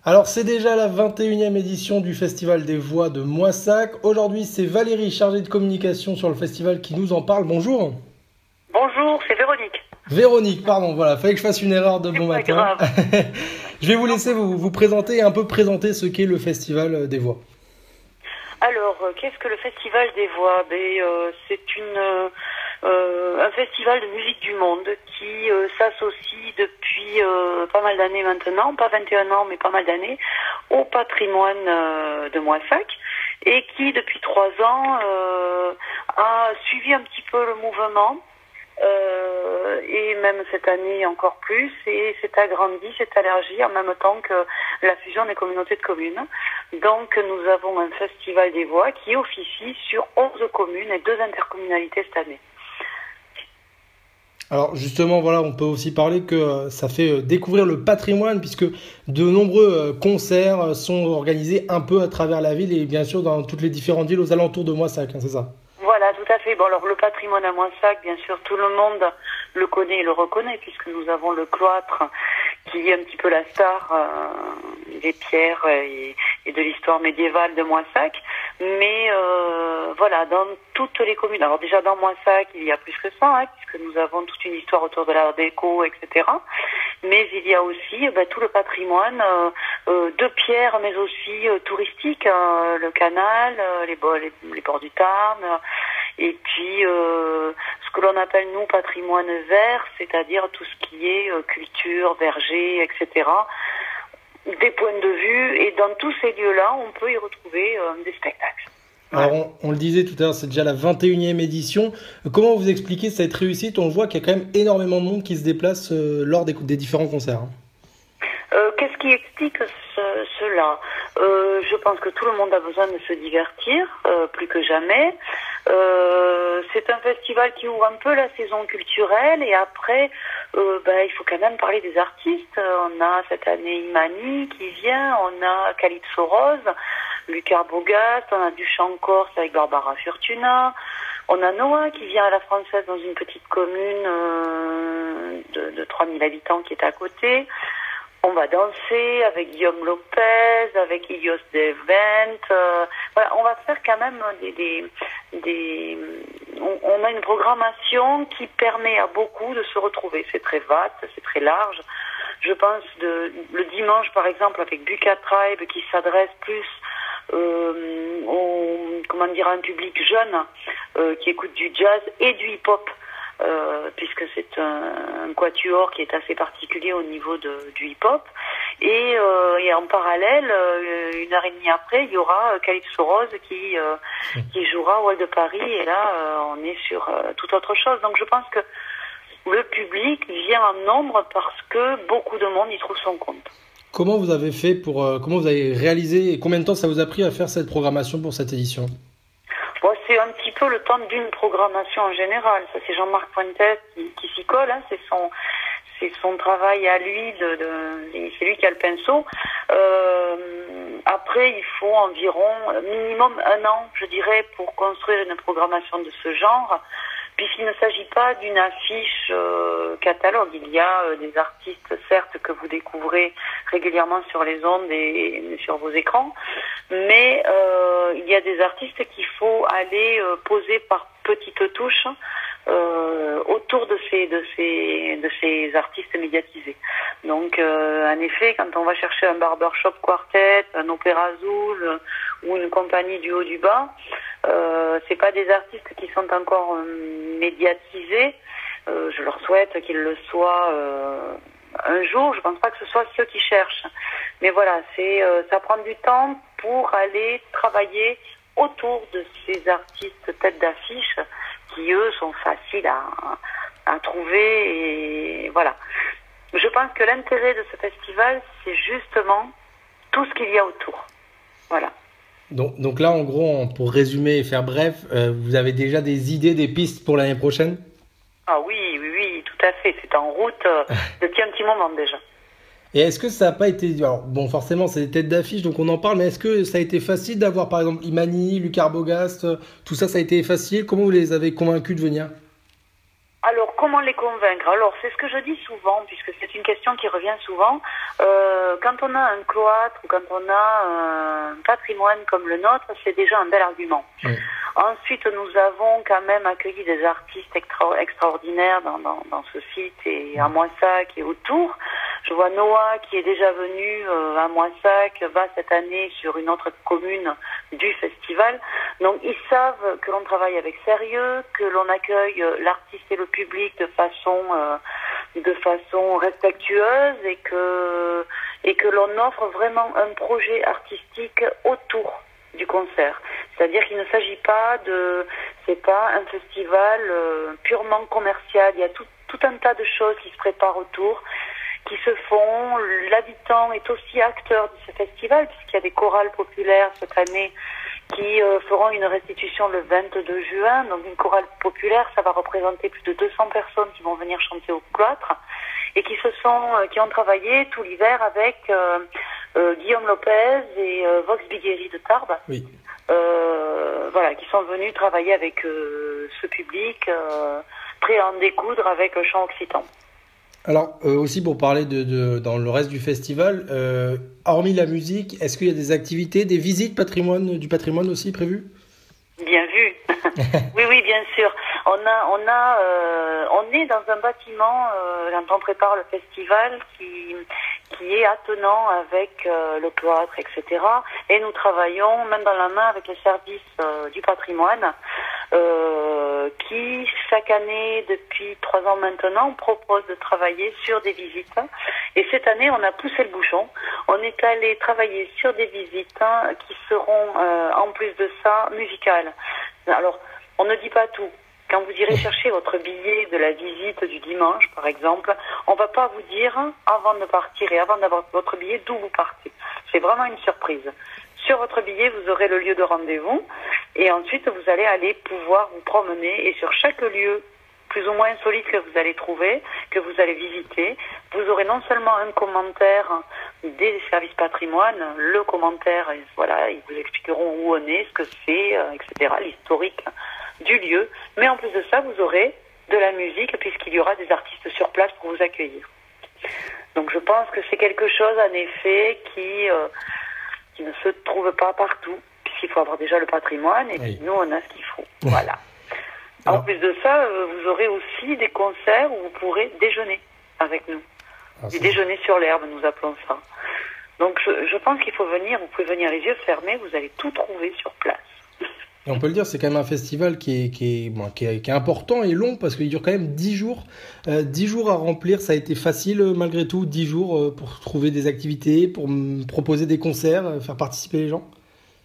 Alors c'est déjà la 21e édition du Festival des Voix de Moissac. Aujourd'hui c'est Valérie, chargée de communication sur le festival, qui nous en parle. Bonjour. Bonjour, c'est Véronique. Véronique, pardon, voilà, fallait que je fasse une erreur de bon C'est pas matin. grave. Je vais vous laisser vous présenter et un peu présenter ce qu'est le Festival des Voix. Alors, qu'est-ce que le Festival des Voix? C'est un festival de musique du monde qui s'associe depuis pas mal d'années maintenant, pas 21 ans mais pas mal d'années, au patrimoine de Moissac, et qui depuis 3 ans a suivi un petit peu le mouvement. Et même cette année encore plus, et s'est agrandi, s'est élargi en même temps que la fusion des communautés de communes. Donc nous avons un festival des voix qui officie sur 11 communes et 2 intercommunalités cette année. Alors justement, voilà, on peut aussi parler que ça fait découvrir le patrimoine, puisque de nombreux concerts sont organisés un peu à travers la ville et bien sûr dans toutes les différentes villes aux alentours de Moissac, hein, c'est ça? Voilà, tout à fait. Bon, alors le patrimoine à Moissac, bien sûr, tout le monde le connaît et le reconnaît, puisque nous avons le cloître qui est un petit peu la star des pierres et de l'histoire médiévale de Moissac. Mais voilà, dans toutes les communes, alors déjà dans Moissac, il y a plus que ça, hein, puisque nous avons toute une histoire autour de l'art déco, etc. Mais il y a aussi tout le patrimoine de pierre, mais aussi touristique, le canal, les bords du Tarn, et puis ce que l'on appelle nous patrimoine vert, c'est-à-dire tout ce qui est culture, verger, etc. Des points de vue, et dans tous ces lieux-là, on peut y retrouver des spectacles. Alors, on le disait tout à l'heure, c'est déjà la 21e édition. Comment vous expliquez cette réussite? On voit qu'il y a quand même énormément de monde qui se déplace lors des différents concerts. Qu'est-ce qui explique cela? Je pense que tout le monde a besoin de se divertir, plus que jamais. C'est un festival qui ouvre un peu la saison culturelle, et après, il faut quand même parler des artistes. On a cette année Imani qui vient, on a Calypso Rose, Lucas Bogast, on a du chant corse avec Barbara Furtuna, on a Noah qui vient à la Française dans une petite commune de 3000 habitants qui est à côté. On va danser avec Guillaume Lopez, avec Ilios Devent. Voilà, on va faire quand même on a une programmation qui permet à beaucoup de se retrouver. C'est très vaste, c'est très large. Je pense le dimanche, par exemple, avec Buka Tribe, qui s'adresse plus à un public jeune qui écoute du jazz et du hip-hop. Puisque c'est un quatuor qui est assez particulier au niveau du hip-hop. Et en parallèle, 1h30 après, il y aura Calypso Rose qui jouera au Hall de Paris. Et là, on est sur toute autre chose. Donc je pense que le public vient en nombre parce que beaucoup de monde y trouve son compte. Comment vous avez fait comment vous avez réalisé et combien de temps ça vous a pris à faire cette programmation pour cette édition? Bon, c'est un petit peu le temps d'une programmation en général. Ça, c'est Jean-Marc Fuentes qui s'y colle. Hein. C'est son travail à lui. C'est lui qui a le pinceau. Après, il faut environ minimum 1 an, je dirais, pour construire une programmation de ce genre, puisqu'il ne s'agit pas d'une affiche catalogue. Il y a des artistes, certes, que vous découvrez régulièrement sur les ondes et sur vos écrans, mais il y a des artistes qu'il faut aller poser par petites touches autour de ces artistes médiatisés. Donc, en effet, quand on va chercher un barbershop quartet, un opéra Zoul ou une compagnie du haut du bas, c'est pas des artistes qui sont encore médiatisés. Je leur souhaite qu'ils le soient un jour. Je pense pas que ce soit ceux qui cherchent. Mais voilà, ça prend du temps pour aller travailler autour de ces artistes tête d'affiche qui, eux, sont faciles à trouver. Et voilà. Je pense que l'intérêt de ce festival, c'est justement tout ce qu'il y a autour. Voilà. Donc là, en gros, pour résumer et faire bref, vous avez déjà des idées, des pistes pour l'année prochaine? Ah oui, tout à fait. C'est en route depuis un petit moment déjà. Et est-ce que ça n'a pas été... Alors, bon, forcément, c'est des têtes d'affiche, donc on en parle, mais est-ce que ça a été facile d'avoir, par exemple, Imani, Lucas Bogast, tout ça, ça a été facile? Comment vous les avez convaincus de venir? Alors, comment les convaincre? Alors, c'est ce que je dis souvent, puisque c'est une question qui revient souvent. Quand on a un cloître ou quand on a un patrimoine comme le nôtre, c'est déjà un bel argument. Oui. Ensuite, nous avons quand même accueilli des artistes extraordinaires dans ce site et à Moissac et autour. Je vois Noah qui est déjà venu à Moissac, va cette année sur une autre commune du festival. Donc ils savent que l'on travaille avec sérieux, que l'on accueille l'artiste et le public de façon respectueuse et que l'on offre vraiment un projet artistique autour du concert. C'est-à-dire qu'il ne s'agit pas c'est pas un festival purement commercial. Il y a tout un tas de choses qui se préparent autour, qui se font. L'habitant est aussi acteur de ce festival puisqu'il y a des chorales populaires cette année qui feront une restitution le 22 juin. Donc une chorale populaire, ça va représenter plus de 200 personnes qui vont venir chanter au cloître et qui ont travaillé tout l'hiver avec Guillaume Lopez et Vox Bigueri de Tarbes. Oui. Voilà, qui sont venus travailler avec ce public, prêt à en découdre avec le chant occitan. Alors, aussi pour parler dans le reste du festival, hormis la musique, est-ce qu'il y a des activités, des visites du patrimoine aussi prévues? Bien vu. Oui, bien sûr. On est dans un bâtiment, quand on prépare le festival, qui est attenant avec le cloître, etc. Et nous travaillons main dans la main avec les services du patrimoine, qui chaque année, depuis 3 ans maintenant, propose de travailler sur des visites. Et cette année, on a poussé le bouchon. On est allé travailler sur des visites qui seront, en plus de ça, musicales. Alors, on ne dit pas tout. Quand vous irez chercher votre billet de la visite du dimanche, par exemple, on va pas vous dire, avant de partir et avant d'avoir votre billet, d'où vous partez. C'est vraiment une surprise. Sur votre billet, vous aurez le lieu de rendez-vous et ensuite, vous allez aller pouvoir vous promener et sur chaque lieu plus ou moins insolite que vous allez trouver, que vous allez visiter, vous aurez non seulement un commentaire des services patrimoine, le commentaire, voilà, ils vous expliqueront où on est, ce que c'est, etc., l'historique du lieu, mais en plus de ça, vous aurez de la musique puisqu'il y aura des artistes sur place pour vous accueillir. Donc je pense que c'est quelque chose en effet qui ne se trouve pas partout, puisqu'il faut avoir déjà le patrimoine et puis nous on a ce qu'il faut. Voilà. En plus de ça, vous aurez aussi des concerts où vous pourrez déjeuner avec nous. Du déjeuner sur l'herbe, nous appelons ça. Donc je pense qu'il faut venir, vous pouvez venir les yeux fermés, vous allez tout trouver sur place. Et on peut le dire, c'est quand même un festival qui est important et long parce qu'il dure quand même 10 jours. 10 jours à remplir, ça a été facile malgré tout, 10 jours pour trouver des activités, pour proposer des concerts, faire participer les gens?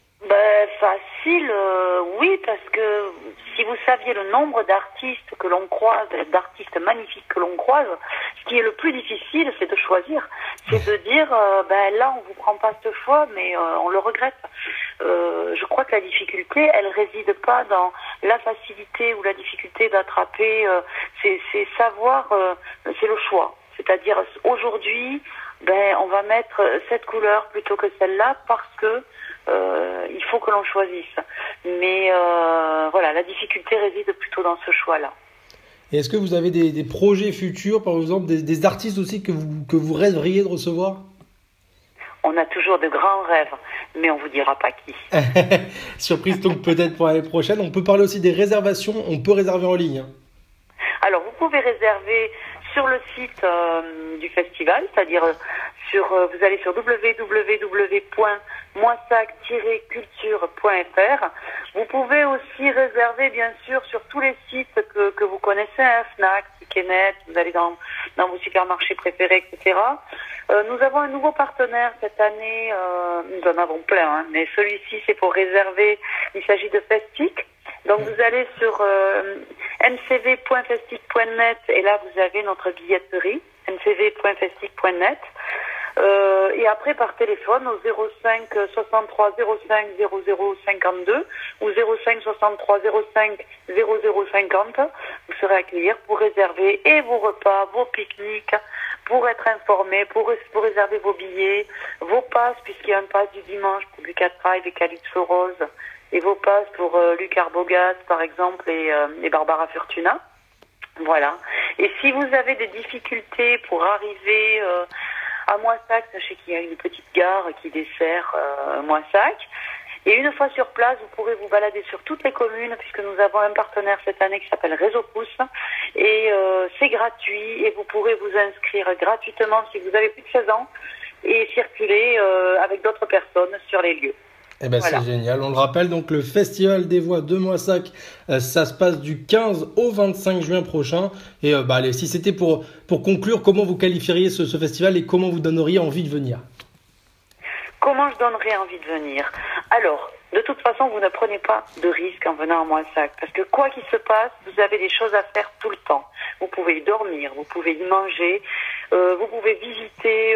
Facile, oui, parce que si vous saviez le nombre d'artistes que l'on croise, d'artistes magnifiques que l'on croise, ce qui est le plus difficile, c'est de choisir. C'est de dire, là, on vous prend pas cette fois, mais on le regrette. Je crois que la difficulté, elle réside pas dans la facilité ou la difficulté d'attraper, c'est savoir, c'est le choix. C'est-à-dire, aujourd'hui, on va mettre cette couleur plutôt que celle-là parce que il faut que l'on choisisse. Mais voilà, la difficulté réside plutôt dans ce choix-là. Et est-ce que vous avez des projets futurs, par exemple, des artistes aussi que vous rêveriez de recevoir? On a toujours de grands rêves, mais on vous dira pas qui. Surprise donc peut-être pour l'année prochaine. On peut parler aussi des réservations, on peut réserver en ligne. Alors vous pouvez réserver sur le site du festival, c'est-à-dire vous allez sur www.moissac-culture.fr. Vous pouvez aussi réserver bien sûr sur tous les sites que vous connaissez, Fnac, Ticketnet, vous allez dans vos supermarchés préférés, etc. Nous avons un nouveau partenaire cette année, nous en avons plein, mais celui-ci c'est pour réserver, il s'agit de Festic. Donc vous allez sur ncv.festic.net et là vous avez notre billetterie, ncv.festic.net. Et après par téléphone au 05 63 05 00 52 ou 05 63 05 00 50, vous serez accueillis pour réserver et vos repas, vos pique-niques, pour être informé, pour réserver vos billets, vos passes, puisqu'il y a un pass du dimanche pour Lucas Tribe et Calypso Rose, et vos passes pour Luc Arbogast, par exemple, et Barbara Fortuna. Voilà. Et si vous avez des difficultés pour arriver à Moissac, sachez qu'il y a une petite gare qui dessert Moissac. Et une fois sur place, vous pourrez vous balader sur toutes les communes, puisque nous avons un partenaire cette année qui s'appelle Réseau Pouce. Et c'est gratuit, et vous pourrez vous inscrire gratuitement si vous avez plus de 16 ans, et circuler avec d'autres personnes sur les lieux. Eh ben, Voilà. c'est génial. On le rappelle, donc le Festival des Voix de Moissac, ça se passe du 15 au 25 juin prochain. Et allez, si c'était pour conclure, comment vous qualifieriez ce festival et comment vous donneriez envie de venir? Comment je donnerais envie de venir? Alors, de toute façon, vous ne prenez pas de risque en venant à Moissac, parce que quoi qu'il se passe, vous avez des choses à faire tout le temps. Vous pouvez y dormir, vous pouvez y manger, vous pouvez visiter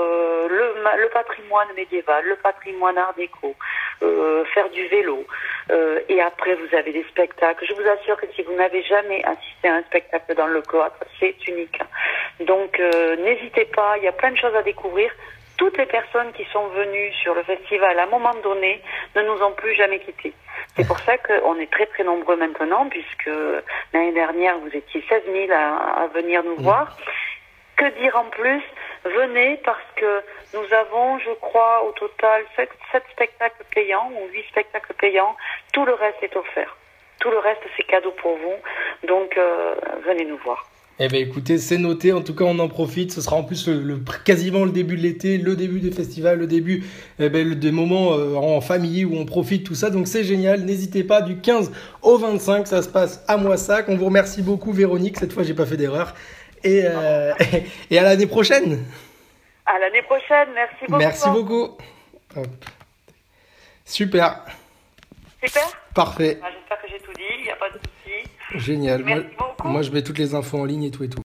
le patrimoine médiéval, le patrimoine art déco, faire du vélo. Et après, vous avez des spectacles. Je vous assure que si vous n'avez jamais assisté à un spectacle dans le cloître, c'est unique. Donc, n'hésitez pas, il y a plein de choses à découvrir. Toutes les personnes qui sont venues sur le festival à un moment donné ne nous ont plus jamais quittés. C'est pour ça qu'on est très très nombreux maintenant, puisque l'année dernière vous étiez 16 000 à venir nous voir. Que dire en plus? Venez, parce que nous avons, je crois, au total 7 spectacles payants ou 8 spectacles payants. Tout le reste est offert. Tout le reste c'est cadeau pour vous. Donc venez nous voir. Eh bien écoutez, c'est noté, en tout cas on en profite, ce sera en plus quasiment le début de l'été, le début des festivals, le début des moments en famille où on profite, tout ça, donc c'est génial, n'hésitez pas, du 15 au 25, ça se passe à Moissac. On vous remercie beaucoup Véronique, cette fois j'ai pas fait d'erreur, et à l'année prochaine. À l'année prochaine, merci beaucoup. Merci beaucoup. Hop. Super. Super. Parfait. J'espère que j'ai tout dit, il n'y a pas de souci. Génial. Merci beaucoup. Moi je mets toutes les infos en ligne et tout et tout.